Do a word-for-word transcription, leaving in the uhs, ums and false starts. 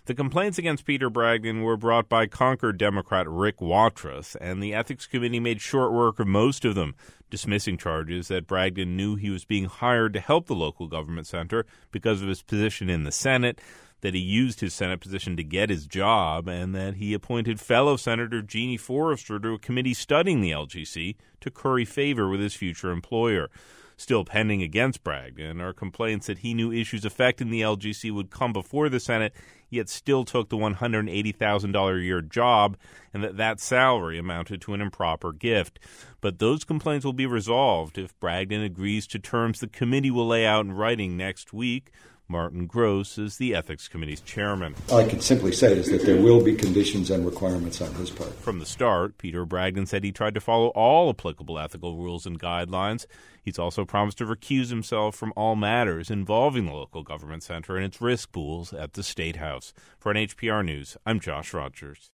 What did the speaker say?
The complaints against Peter Bragdon were brought by Concord Democrat Rick Watrous, and the Ethics Committee made short work of most of them, dismissing charges that Bragdon knew he was being hired to help the local government center because of his position in the Senate, that he used his Senate position to get his job, and that he appointed fellow Senator Jeannie Forrester to a committee studying the L G C to curry favor with his future employer. Still pending against Bragdon are complaints that he knew issues affecting the L G C would come before the Senate, yet still took the one hundred eighty thousand dollars a year job, and that that salary amounted to an improper gift. But those complaints will be resolved if Bragdon agrees to terms the committee will lay out in writing next week. Martin Gross is the Ethics Committee's chairman. All I can simply say is that there will be conditions and requirements on his part. From the start, Peter Bragdon said he tried to follow all applicable ethical rules and guidelines. He's also promised to recuse himself from all matters involving the local government center and its risk pools at the State House. For N H P R News, I'm Josh Rogers.